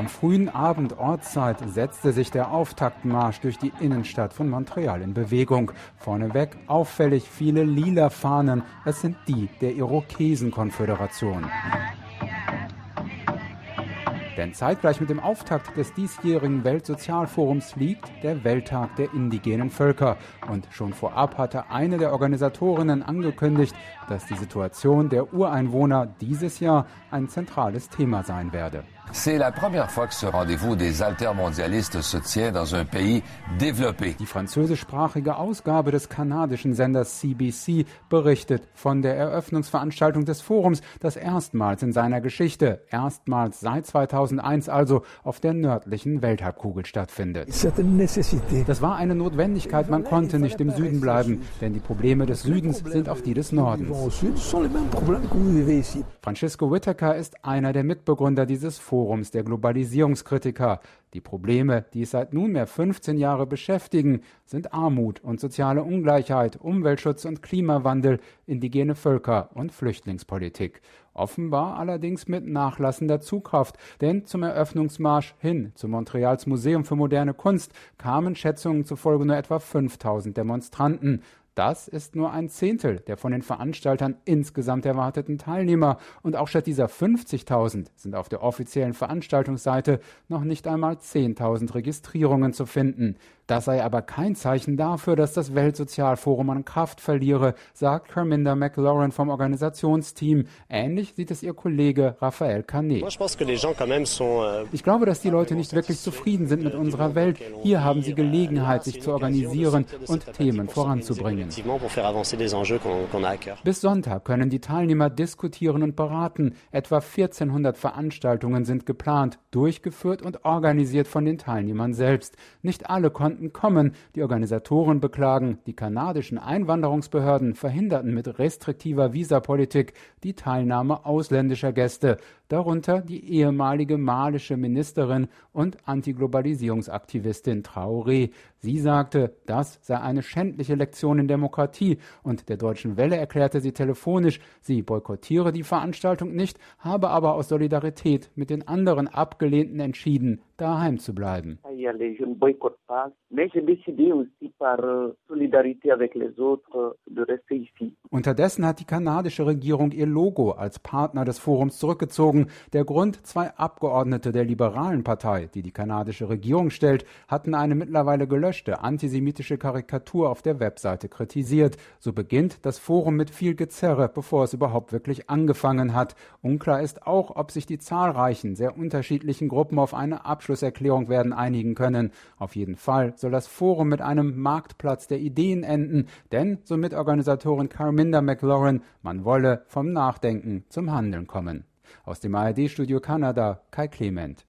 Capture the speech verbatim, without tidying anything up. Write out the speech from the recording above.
Am frühen Abend Ortszeit setzte sich der Auftaktmarsch durch die Innenstadt von Montreal in Bewegung. Vorneweg auffällig viele lila Fahnen. Es sind die der Irokesenkonföderation. Denn zeitgleich mit dem Auftakt des diesjährigen Weltsozialforums liegt der Welttag der indigenen Völker. Und schon vorab hatte eine der Organisatorinnen angekündigt, dass die Situation der Ureinwohner dieses Jahr ein zentrales Thema sein werde. C'est la première fois que ce rendez-vous des altermondialistes se tient dans un pays développé. Die französischsprachige Ausgabe des kanadischen Senders C B C berichtet von der Eröffnungsveranstaltung des Forums, das erstmals in seiner Geschichte, erstmals seit zweitausendeins also, auf der nördlichen Welthalbkugel stattfindet. Das war eine Notwendigkeit, man konnte nicht im Süden bleiben, denn die Probleme des Südens sind auch die des Nordens. Francisco Whitaker ist einer der Mitbegründer dieses Forums. Forums der Globalisierungskritiker. Die Probleme, die es seit nunmehr fünfzehn Jahre beschäftigen, sind Armut und soziale Ungleichheit, Umweltschutz und Klimawandel, indigene Völker und Flüchtlingspolitik. Offenbar allerdings mit nachlassender Zugkraft, denn zum Eröffnungsmarsch hin zu Montreals Museum für moderne Kunst kamen Schätzungen zufolge nur etwa fünftausend Demonstranten. Das ist nur ein Zehntel der von den Veranstaltern insgesamt erwarteten Teilnehmer. Und auch statt dieser fünfzigtausend sind auf der offiziellen Veranstaltungsseite noch nicht einmal zehntausend Registrierungen zu finden. Das sei aber kein Zeichen dafür, dass das Weltsozialforum an Kraft verliere, sagt Carminda McLaurin vom Organisationsteam. Ähnlich sieht es ihr Kollege Raphael Canet. Ich glaube, dass die Leute nicht wirklich zufrieden sind mit unserer Welt. Hier haben sie Gelegenheit, sich zu organisieren und Themen voranzubringen. Bis Sonntag können die Teilnehmer diskutieren und beraten. Etwa vierzehnhundert Veranstaltungen sind geplant, durchgeführt und organisiert von den Teilnehmern selbst. Nicht alle konnten kommen. Die Organisatoren beklagen, die kanadischen Einwanderungsbehörden verhinderten mit restriktiver Visapolitik die Teilnahme ausländischer Gäste, darunter die ehemalige malische Ministerin und Antiglobalisierungsaktivistin Traoré. Sie sagte, das sei eine schändliche Lektion in Demokratie, und der Deutschen Welle erklärte sie telefonisch, sie boykottiere die Veranstaltung nicht, habe aber aus Solidarität mit den anderen Abgelehnten entschieden, daheim zu bleiben. Unterdessen hat die kanadische Regierung ihr Logo als Partner des Forums zurückgezogen. Der Grund: zwei Abgeordnete der liberalen Partei, die die kanadische Regierung stellt, hatten eine mittlerweile gelöschte antisemitische Karikatur auf der Webseite kritisiert. So beginnt das Forum mit viel Gezerre, bevor es überhaupt wirklich angefangen hat. Unklar ist auch, ob sich die zahlreichen, sehr unterschiedlichen Gruppen auf eine Abschlusserklärung werden einigen können. Auf jeden Fall soll das Forum mit einem Marktplatz der Ideen enden, denn, so Mitorganisatorin Carminda McLaurin, man wolle vom Nachdenken zum Handeln kommen. Aus dem A R D-Studio Kanada, Kai Clement.